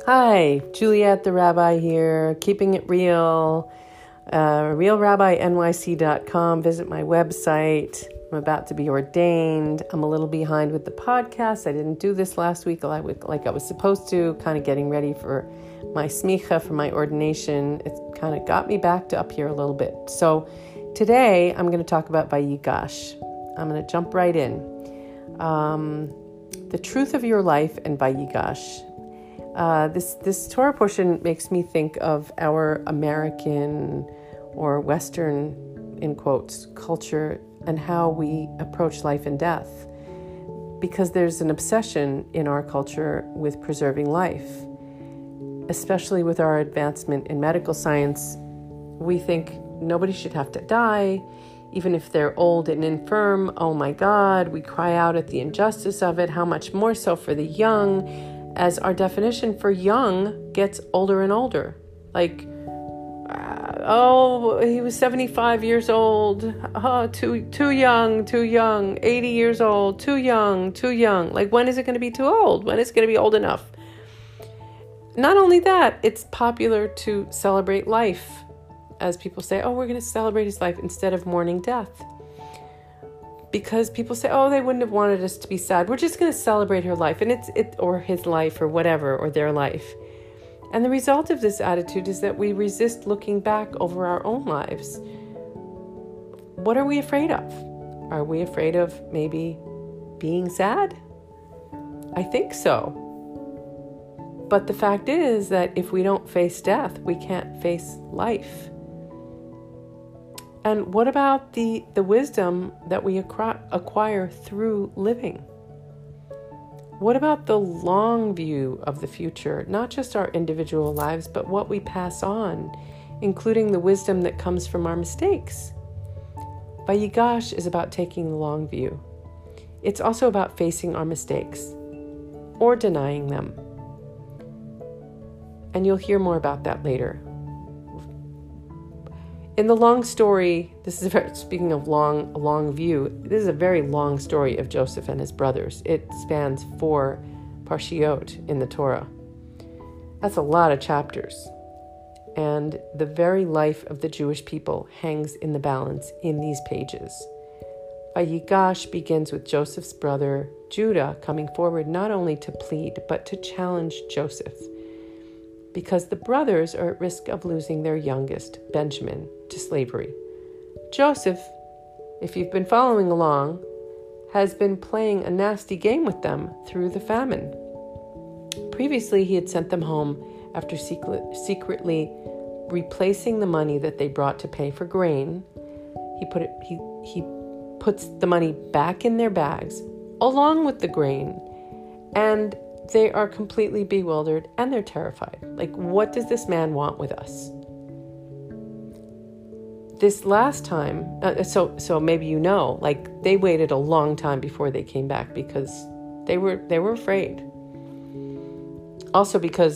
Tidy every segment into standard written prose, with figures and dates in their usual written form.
Hi, Juliet the Rabbi here, keeping it real, realrabbinyc.com. Visit my website. I'm about to be ordained. I'm a little behind with the podcast. I didn't do this last week like I was supposed to, kind of getting ready for my smicha, for my ordination. It kind of got me backed up here a little bit. So today I'm going to talk about Vayigash. I'm going to jump right in. The truth of your life and Vayigash. This Torah portion makes me think of our American or Western, in quotes, culture and how we approach life and death. Because there's an obsession in our culture with preserving life. Especially with our advancement in medical science, we think nobody should have to die, even if they're old and infirm. Oh my God, we cry out at the injustice of it. How much more so for the young, as our definition for young gets older and older. Like, he was 75 years old. Too young. 80 years old. Too young. Like, when is it going to be too old? When is it going to be old enough? Not only that, it's popular to celebrate life. As people say, we're going to celebrate his life instead of mourning death. Because people say, they wouldn't have wanted us to be sad. We're just going to celebrate her life, and or his life, or whatever, or their life. And the result of this attitude is that we resist looking back over our own lives. What are we afraid of? Are we afraid of maybe being sad? I think so. But the fact is that if we don't face death, we can't face life. And what about the wisdom that we acquire through living? What about the long view of the future, not just our individual lives, but what we pass on, including the wisdom that comes from our mistakes? Vayigash is about taking the long view. It's also about facing our mistakes or denying them. And you'll hear more about that later. In the long story, speaking of long view, this is a very long story of Joseph and his brothers. It spans 4 parshiot in the Torah. That's a lot of chapters. And the very life of the Jewish people hangs in the balance in these pages. Vayigash begins with Joseph's brother, Judah, coming forward not only to plead, but to challenge Joseph. Because the brothers are at risk of losing their youngest, Benjamin, to slavery. Joseph, if you've been following along, has been playing a nasty game with them through the famine. Previously, he had sent them home after secretly replacing the money that they brought to pay for grain. He puts the money back in their bags, along with the grain, and they are completely bewildered and they're terrified. Like, what does this man want with us? This last time, so maybe they waited a long time before they came back because they were afraid. Also because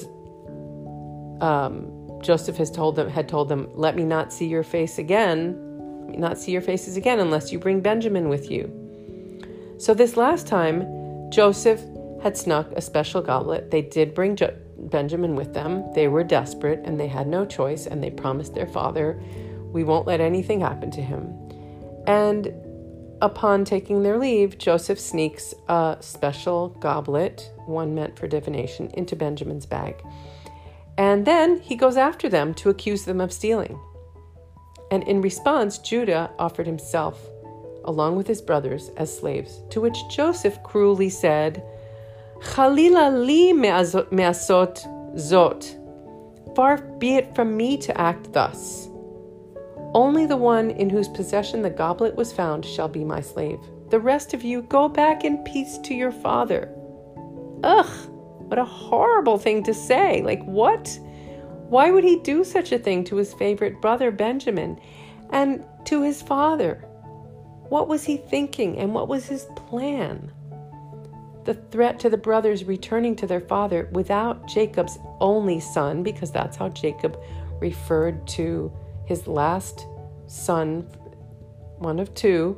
Joseph had told them, let me not see your face again. Let me not see your faces again unless you bring Benjamin with you. So this last time, Joseph had snuck a special goblet. They did bring Benjamin with them. They were desperate and they had no choice, and they promised their father, we won't let anything happen to him. And upon taking their leave, Joseph sneaks a special goblet, one meant for divination, into Benjamin's bag. And then he goes after them to accuse them of stealing. And in response, Judah offered himself, along with his brothers, as slaves, to which Joseph cruelly said, Chalila li me'asot zot. Far be it from me to act thus. Only the one in whose possession the goblet was found shall be my slave. The rest of you go back in peace to your father. Ugh, what a horrible thing to say. Like, what? Why would he do such a thing to his favorite brother Benjamin and to his father? What was he thinking, and what was his plan? The threat to the brothers returning to their father without Jacob's only son, because that's how Jacob referred to his last son, one of two,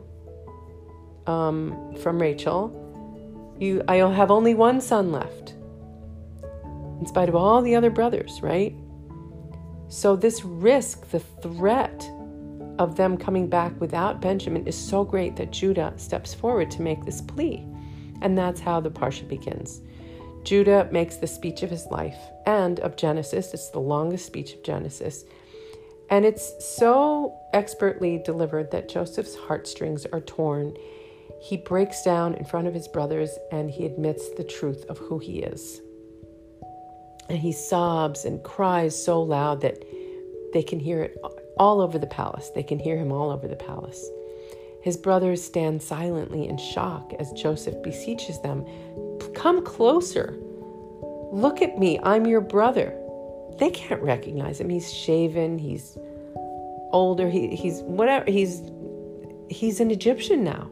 from Rachel. I'll have only one son left. in spite of all the other brothers, right? So this risk, the threat of them coming back without Benjamin is so great that Judah steps forward to make this plea. And that's how the Parsha begins. Judah makes the speech of his life and of Genesis. It's the longest speech of Genesis. And it's so expertly delivered that Joseph's heartstrings are torn. He breaks down in front of his brothers and he admits the truth of who he is. And he sobs and cries so loud that they can hear it all over the palace. They can hear him all over the palace. His brothers stand silently in shock as Joseph beseeches them, "Come closer. Look at me. I'm your brother." They can't recognize him. He's shaven. He's older. He's whatever. He's an Egyptian now.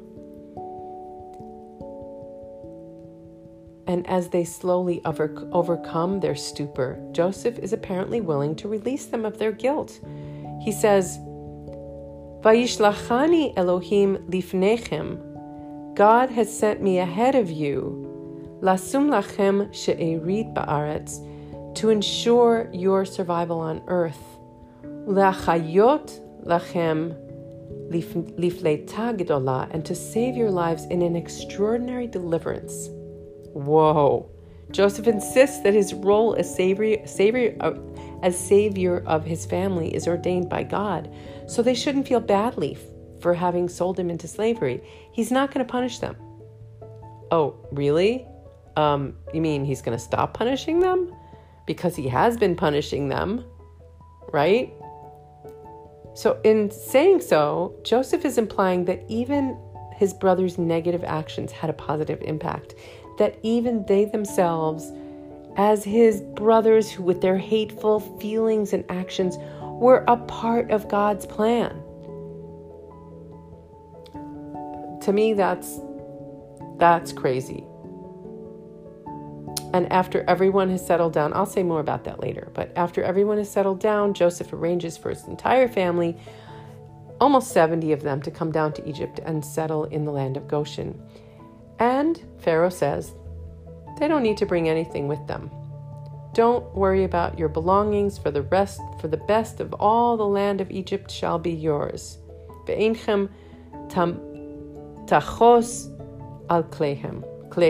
And as they slowly overcome their stupor, Joseph is apparently willing to release them of their guilt. He says, "Vayishlachani Elohim lifnechem." God has sent me ahead of you, lasum lachem she'erit ba'aretz, to ensure your survival on earth, u'lachayot lachem lifleita gedola, and to save your lives in an extraordinary deliverance. Whoa. Joseph insists that his role as savior of his family is ordained by God, so they shouldn't feel badly for having sold him into slavery. He's not going to punish them. Oh, really? You mean he's going to stop punishing them? Because he has been punishing them, right? So in saying so, Joseph is implying that even his brother's negative actions had a positive impact, that even they themselves, as his brothers who with their hateful feelings and actions, were a part of God's plan. To me, that's crazy. And after everyone has settled down, I'll say more about that later, but after everyone has settled down, Joseph arranges for his entire family, almost 70 of them, to come down to Egypt and settle in the land of Goshen. And Pharaoh says they don't need to bring anything with them. Don't worry about your belongings, for the best of all the land of Egypt shall be yours. Ve'einchem tachos al klechem.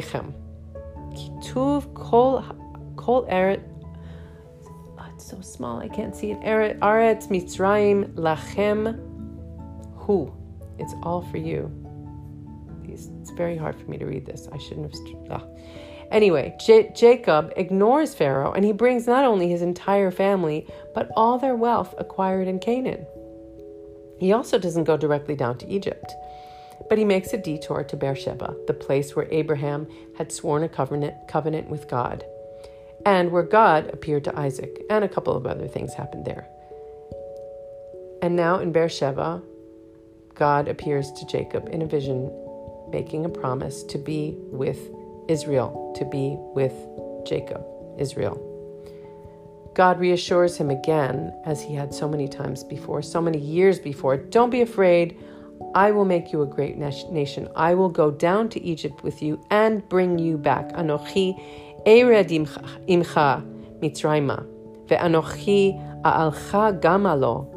Kituv kol eret. It's so small I can't see it. Aretz Mitzrayim lachem hu. It's all for you. It's very hard for me to read this. I shouldn't have. Anyway, Jacob ignores Pharaoh, and he brings not only his entire family, but all their wealth acquired in Canaan. He also doesn't go directly down to Egypt, but he makes a detour to Beersheba, the place where Abraham had sworn a covenant with God, and where God appeared to Isaac, and a couple of other things happened there. And now in Beersheba, God appears to Jacob in a vision, making a promise to be with Israel, to be with Jacob, Israel. God reassures him again, as he had so many times before, so many years before, "Don't be afraid. I will make you a great nation. I will go down to Egypt with you and bring you back. Anochi ered imcha mitzrayma, ve'anochi a'alcha gamalo."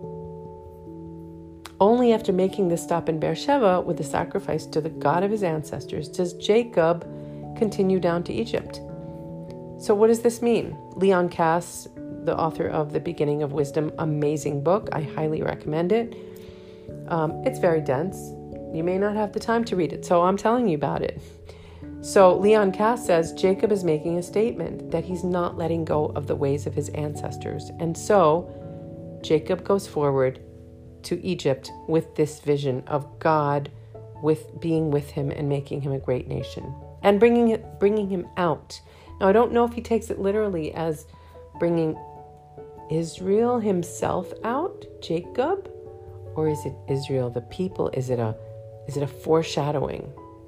Only after making this stop in Beersheba with the sacrifice to the God of his ancestors does Jacob continue down to Egypt. So what does this mean? Leon Kass, the author of The Beginning of Wisdom, amazing book. I highly recommend it. It's very dense. You may not have the time to read it, so I'm telling you about it. So Leon Kass says Jacob is making a statement that he's not letting go of the ways of his ancestors. And so Jacob goes forward to Egypt with this vision of God being with him and making him a great nation and bringing him out. Now, I don't know if he takes it literally as bringing Israel himself out, Jacob, or is it Israel, the people? Is it a foreshadowing?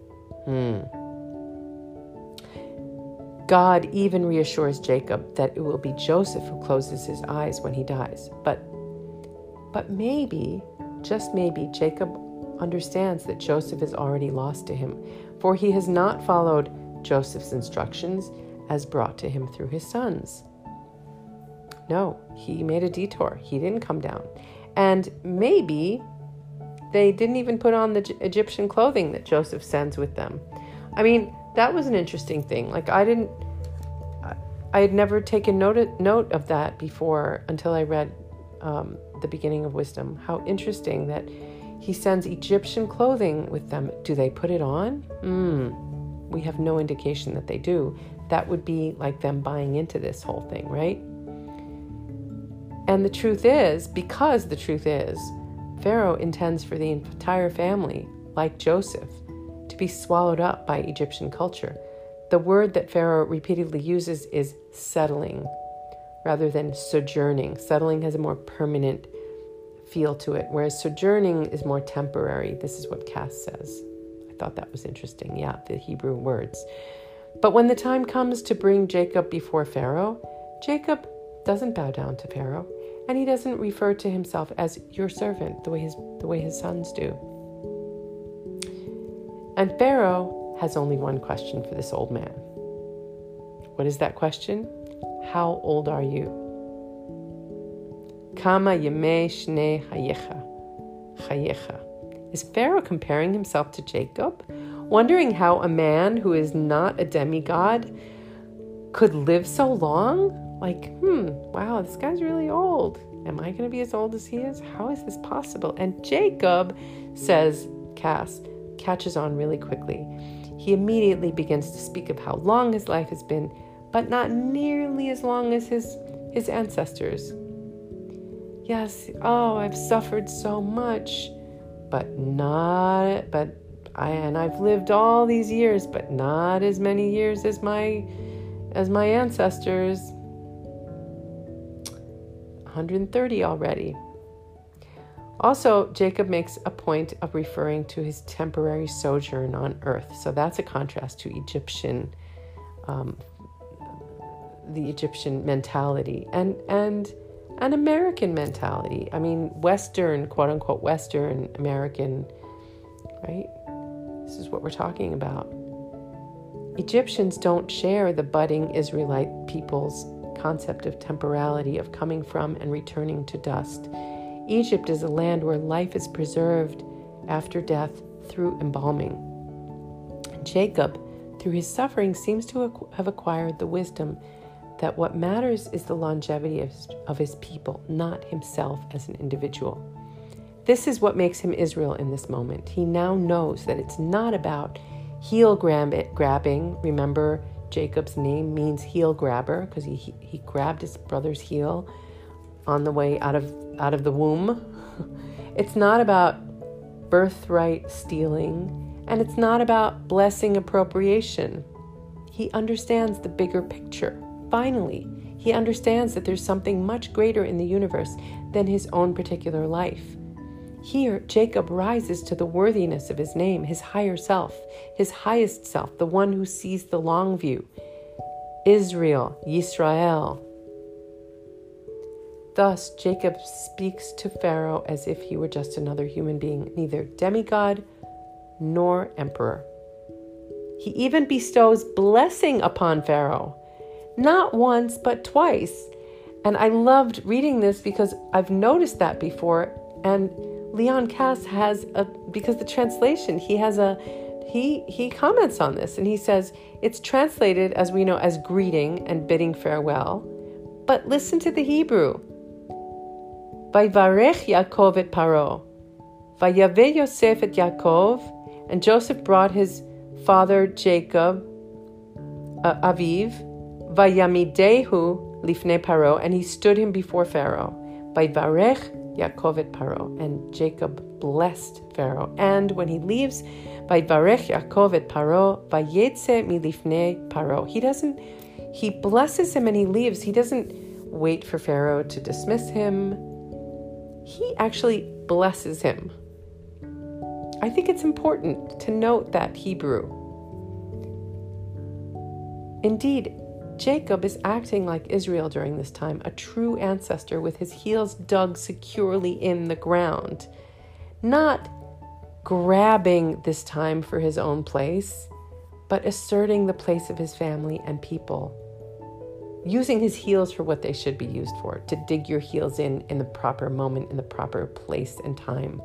God even reassures Jacob that it will be Joseph who closes his eyes when he dies. But maybe, just maybe, Jacob understands that Joseph is already lost to him, for he has not followed Joseph's instructions, as brought to him through his sons. No, he made a detour. He didn't come down. And maybe they didn't even put on the Egyptian clothing that Joseph sends with them. I mean, that was an interesting thing. Like, I had never taken note of that before until I read the beginning of Wisdom. How interesting that he sends Egyptian clothing with them. Do they put it on? We have no indication that they do. That would be like them buying into this whole thing, right? And the truth is, Pharaoh intends for the entire family, like Joseph, to be swallowed up by Egyptian culture. The word that Pharaoh repeatedly uses is settling rather than sojourning. Settling has a more permanent feel to it, whereas sojourning is more temporary. This is what Cass says. I thought that was interesting. Yeah, the Hebrew words. But when the time comes to bring Jacob before Pharaoh, Jacob doesn't bow down to Pharaoh, and he doesn't refer to himself as your servant the way his sons do. And Pharaoh has only one question for this old man. What is that question? How old are you? Kama yemei shnei chayecha. Is Pharaoh comparing himself to Jacob, wondering how a man who is not a demigod could live so long? Like, wow, this guy's really old. Am I going to be as old as he is? How is this possible? And Jacob, says Cass, catches on really quickly. He immediately begins to speak of how long his life has been, but not nearly as long as his ancestors. Yes, I've suffered so much, I've lived all these years, but not as many years as my ancestors. 130 already. Also, Jacob makes a point of referring to his temporary sojourn on earth. So that's a contrast to the Egyptian mentality and an American mentality. I mean, Western, quote unquote, Western American, right? This is what we're talking about. Egyptians don't share the budding Israelite people's concept of temporality, of coming from and returning to dust. Egypt is a land where life is preserved after death through embalming. And Jacob, through his suffering, seems to have acquired the wisdom that what matters is the longevity of his people, not himself as an individual. This is what makes him Israel in this moment. He now knows that it's not about heel grabbing. Remember, Jacob's name means heel grabber because he grabbed his brother's heel on the way out of the womb. It's not about birthright stealing, and it's not about blessing appropriation. He understands the bigger picture. Finally, he understands that there's something much greater in the universe than his own particular life. Here, Jacob rises to the worthiness of his name, his higher self, his highest self, the one who sees the long view. Israel, Yisrael. Thus, Jacob speaks to Pharaoh as if he were just another human being, neither demigod nor emperor. He even bestows blessing upon Pharaoh, not once, but twice. And I loved reading this because I've noticed that before. And Leon Cass because the translation, he comments on this and he says, it's translated, as we know, as greeting and bidding farewell. But listen to the Hebrew. Vayvarech Yaakov et Paro, Vayaveh Yosef et Yaakov, and Joseph brought his father Jacob, Aviv, Vayamidehu lifnei Paro, and he stood him before Pharaoh. Vayvarech Yaakov et Paro, and Jacob blessed Pharaoh. And when he leaves, Vayvarech Yaakov et Paro, Vayetze milifnei Paro. He blesses him and he leaves. He doesn't wait for Pharaoh to dismiss him. He actually blesses him. I think it's important to note that Hebrew. Indeed, Jacob is acting like Israel during this time, a true ancestor with his heels dug securely in the ground, not grabbing this time for his own place, but asserting the place of his family and people, using his heels for what they should be used for, to dig your heels in the proper moment, in the proper place and time.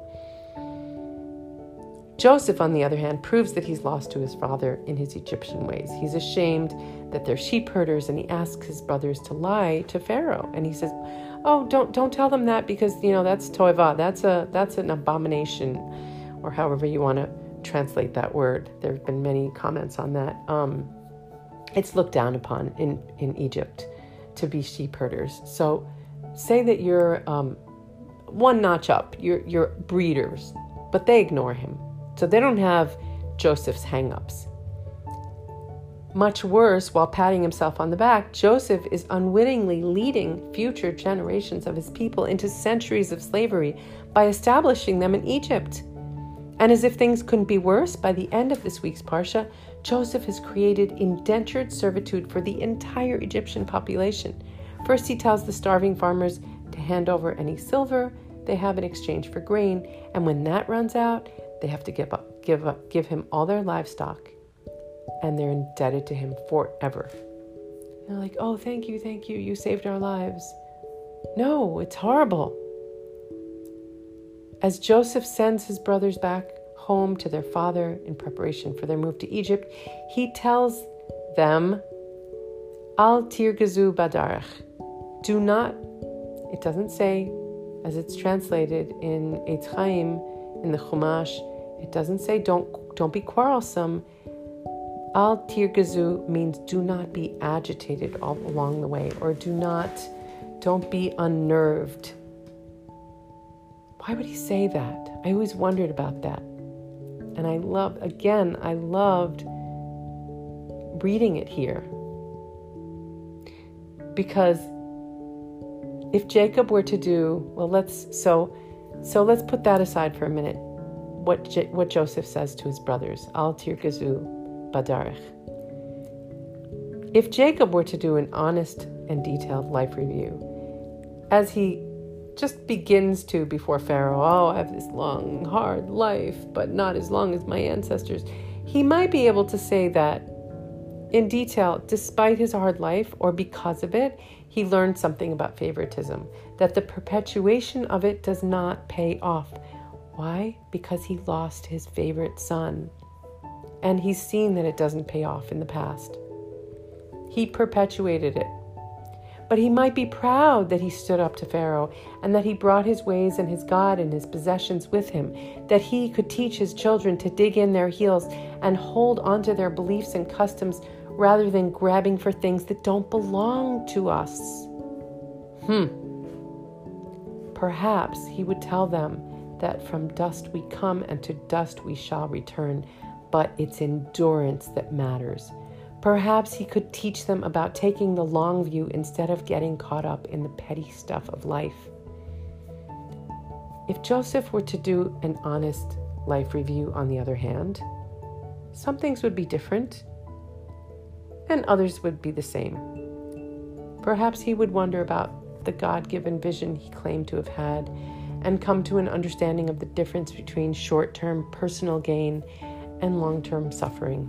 Joseph, on the other hand, proves that he's lost to his father in his Egyptian ways. He's ashamed that they're sheep herders, and he asks his brothers to lie to Pharaoh. And he says, "Oh, don't tell them that, because that's toiva. That's an abomination," or however you want to translate that word. There have been many comments on that. It's looked down upon in Egypt to be sheep herders. So say that you're one notch up. You're breeders, but they ignore him. So they don't have Joseph's hang-ups. Much worse, while patting himself on the back, Joseph is unwittingly leading future generations of his people into centuries of slavery by establishing them in Egypt. And as if things couldn't be worse, by the end of this week's Parsha, Joseph has created indentured servitude for the entire Egyptian population. First, he tells the starving farmers to hand over any silver they have in exchange for grain, and when that runs out, they have to give him all their livestock, and they're indebted to him forever. They're like, "Oh, thank you, you saved our lives." No, it's horrible. As Joseph sends his brothers back home to their father in preparation for their move to Egypt, he tells them, "Al tirgazu badarach." Do not, it doesn't say, as it's translated in Eitz Chaim, in the Chumash, it doesn't say don't be quarrelsome. Al tirgazu means do not be agitated all along the way, or don't be unnerved. Why would he say that? I always wondered about that. And I loved reading it here. Because if Jacob were to do, so let's put that aside for a minute. What Joseph says to his brothers, Al tirgazu badarech. If Jacob were to do an honest and detailed life review, as he just begins to before Pharaoh, I have this long, hard life, but not as long as my ancestors, he might be able to say that in detail, despite his hard life, or because of it, he learned something about favoritism, that the perpetuation of it does not pay off. Why? Because he lost his favorite son, and he's seen that it doesn't pay off in the past. He perpetuated it. But he might be proud that he stood up to Pharaoh, and that he brought his ways and his God and his possessions with him, that he could teach his children to dig in their heels and hold onto their beliefs and customs rather than grabbing for things that don't belong to us. Perhaps he would tell them that from dust we come and to dust we shall return, but it's endurance that matters. Perhaps he could teach them about taking the long view instead of getting caught up in the petty stuff of life. If Joseph were to do an honest life review, on the other hand, some things would be different and others would be the same. Perhaps he would wonder about the God-given vision he claimed to have had and come to an understanding of the difference between short-term personal gain and long-term suffering.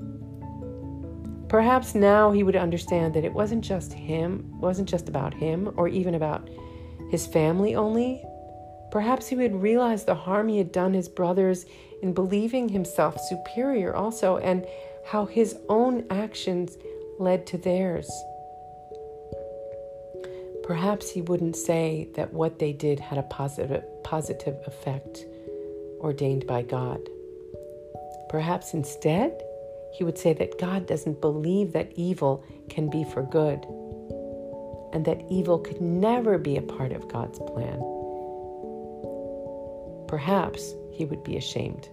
Perhaps now he would understand that it wasn't just about him, or even about his family only. Perhaps he would realize the harm he had done his brothers in believing himself superior also, and how his own actions led to theirs. Perhaps he wouldn't say that what they did had a positive effect ordained by God. Perhaps instead, he would say that God doesn't believe that evil can be for good, and that evil could never be a part of God's plan. Perhaps he would be ashamed.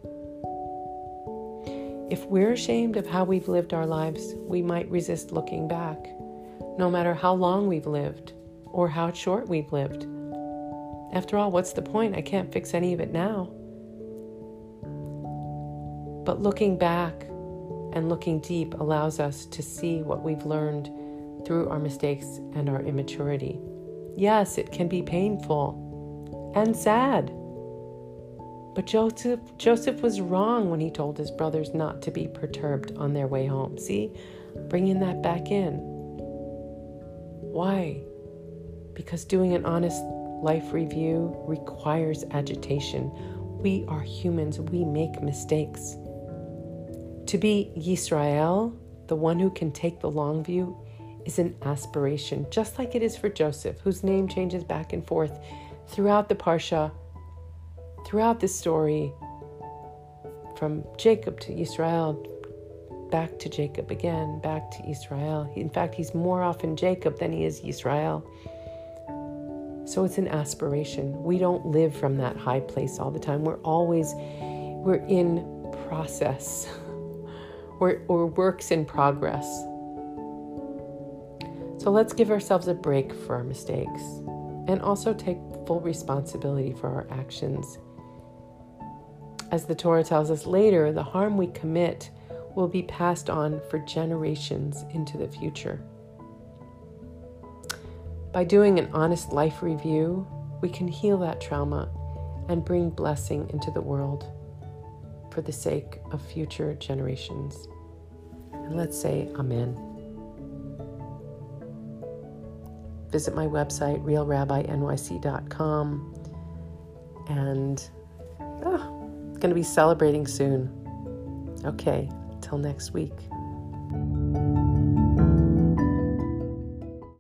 If we're ashamed of how we've lived our lives, we might resist looking back, no matter how long we've lived or how short we've lived. After all, what's the point? I can't fix any of it now. But looking back and looking deep allows us to see what we've learned through our mistakes and our immaturity. Yes, it can be painful and sad, But Joseph was wrong when he told his brothers not to be perturbed on their way home. See, bringing that back in. Why? Because doing an honest life review requires agitation. We are humans. We make mistakes. To be Yisrael, the one who can take the long view, is an aspiration, just like it is for Joseph, whose name changes back and forth throughout the Parsha, throughout the story, from Jacob to Israel, back to Jacob again, back to Israel. In fact, he's more often Jacob than he is Israel. So it's an aspiration. We don't live from that high place all the time. We're in process. We're works in progress. So let's give ourselves a break for our mistakes and also take full responsibility for our actions. As the Torah tells us later, the harm we commit will be passed on for generations into the future. By doing an honest life review, we can heal that trauma and bring blessing into the world for the sake of future generations. And let's say Amen. Visit my website, realrabbinyc.com, and going to be celebrating soon. Okay, till next week.